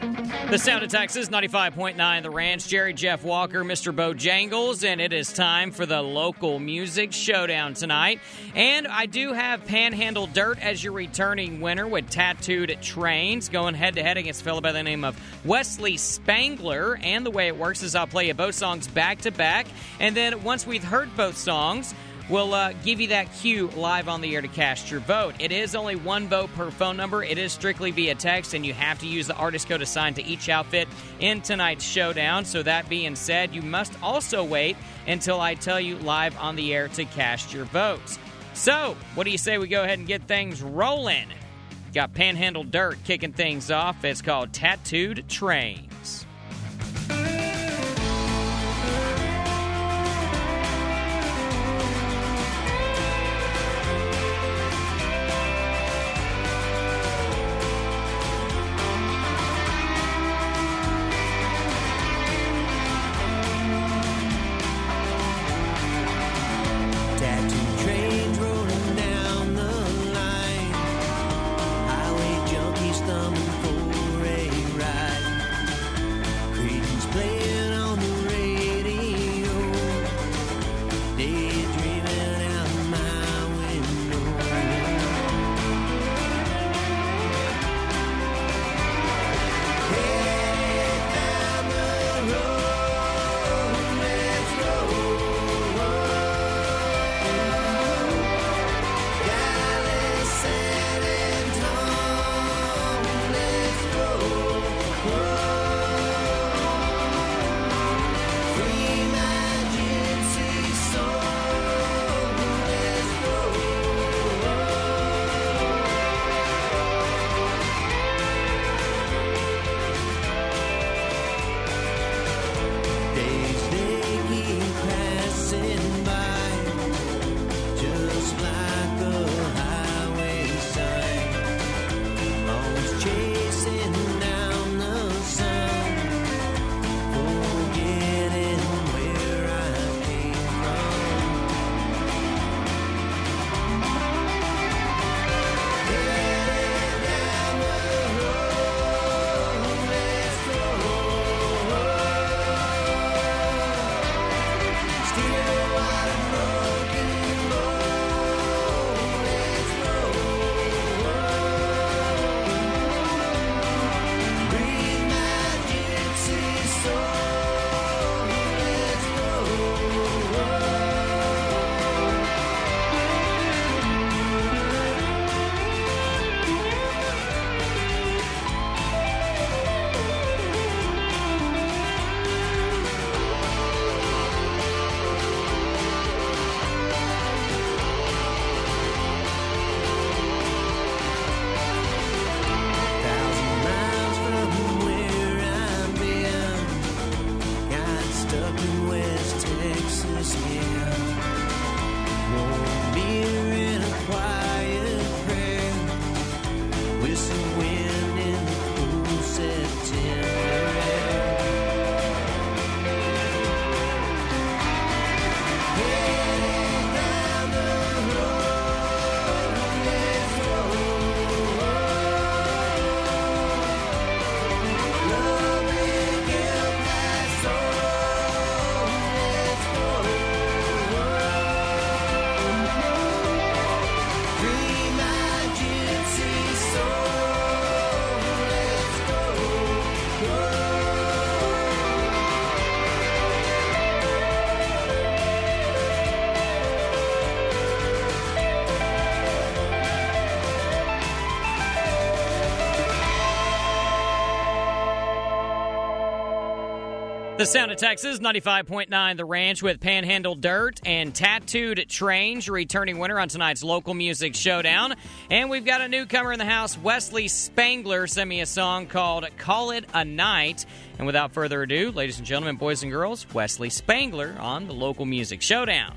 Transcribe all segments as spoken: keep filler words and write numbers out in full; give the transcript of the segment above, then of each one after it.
The Sound of Texas, ninety-five point nine The Ranch. Jerry Jeff Walker, Mister Bojangles, and it is time for the local music showdown tonight. And I do have Panhandle Dirt as your returning winner with Tattooed Trains, going head-to-head against a fellow by the name of Wesley Spangler. And the way it works is I'll play you both songs back-to-back, and then once we've heard both songs, we'll uh, give you that cue live on the air to cast your vote. It is only one vote per phone number. It is strictly via text, and you have to use the artist code assigned to each outfit in tonight's showdown. So that being said, you must also wait until I tell you live on the air to cast your votes. So, what do you say we go ahead and get things rolling? Got Panhandle Dirt kicking things off. It's called Tattooed Trains. The Sound of Texas, ninety-five point nine The Ranch with Panhandle Dirt and Tattooed Trains, returning winner on tonight's local music showdown. And we've got a newcomer in the house, Wesley Spangler, sent me a song called Call It a Night. And without further ado, ladies and gentlemen, boys and girls, Wesley Spangler on the local music showdown.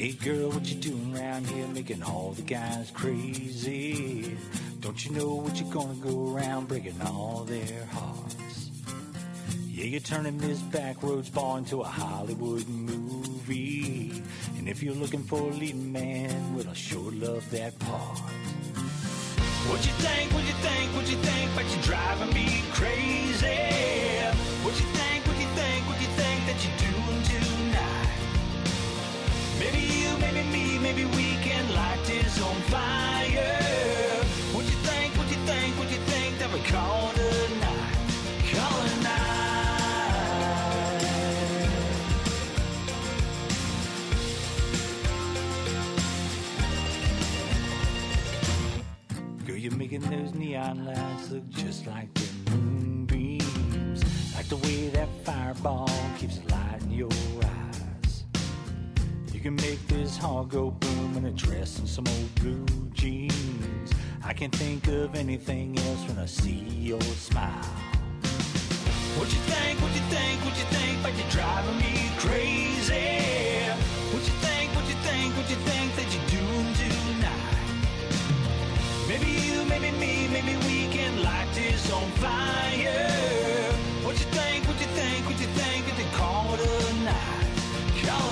Hey girl, what you doing around here making all the guys crazy? Don't you know what you're gonna go around breaking all their hearts? Yeah, you're turning this backroads ball into a Hollywood movie. And if you're looking for a leading man, well, I sure love that part. What you think, what you think, what you think, but you're driving me crazy. What you think, what you think, what you think that you're doing tonight? Maybe you, maybe me, maybe we can light this on fire. What you think, what you think, what you think that we call tonight? Call tonight. Girl, you're making those neon lights look just like the moonbeams. Like the way that fireball keeps lighting your eyes. You can make this heart go boom in a dress and some old blue jeans. I can't think of anything else when I see your smile. What you think, what you think, what you think, but you're driving me crazy. What you think, what you think, what you think that you're doing tonight? Maybe you, maybe me, maybe we can light this on fire. What you think, what you think, what you think that they call tonight? Call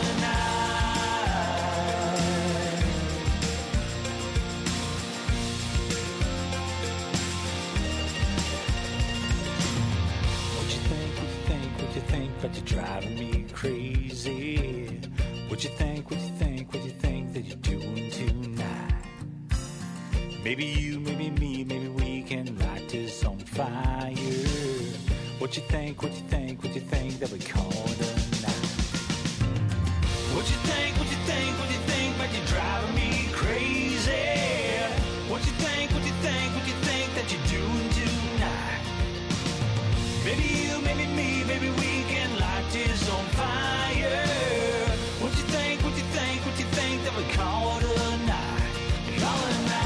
tonight. What you think, what you think, what you think, but you're driving me crazy. What you think, what you think, what you think that you're doing tonight? Maybe you, maybe me, maybe we can light this on fire. What you think, what you think, what you think that we call tonight? What you think, what you think, what you think, but you're driving me crazy. What you think, what you think, what you think that you're doing tonight? Maybe you, maybe me, maybe we can light this on fire. What you think, what you think, what you think that we call tonight? Call tonight.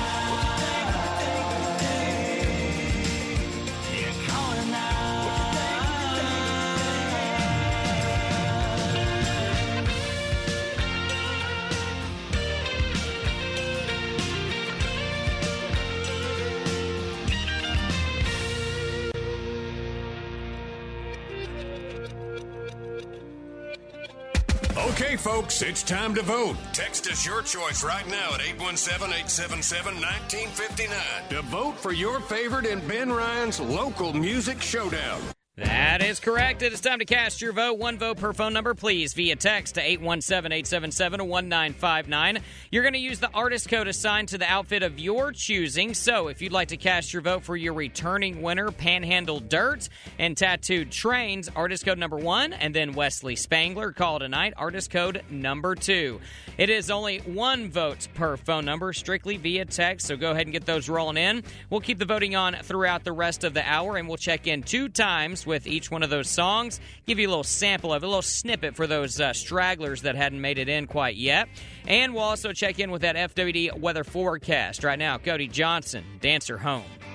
Okay, folks, it's time to vote. Text us your choice right now at eight one seven, eight seven seven, one nine five nine to vote for your favorite in Ben Ryan's Local Music Showdown. That is correct. It is time to cast your vote. One vote per phone number, please, via text to eight one seven, eight seven seven, one nine five nine. You're going to use the artist code assigned to the outfit of your choosing. So if you'd like to cast your vote for your returning winner, Panhandle Dirt and Tattooed Trains, artist code number one, and then Wesley Spangler, call tonight, artist code number two. It is only one vote per phone number, strictly via text, so go ahead and get those rolling in. We'll keep the voting on throughout the rest of the hour, and we'll check in two times with each one of those songs, give you a little sample of it, a little snippet for those uh, stragglers that hadn't made it in quite yet. And we'll also check in with that F W D weather forecast. Right now, Cody Johnson, Dancer Home.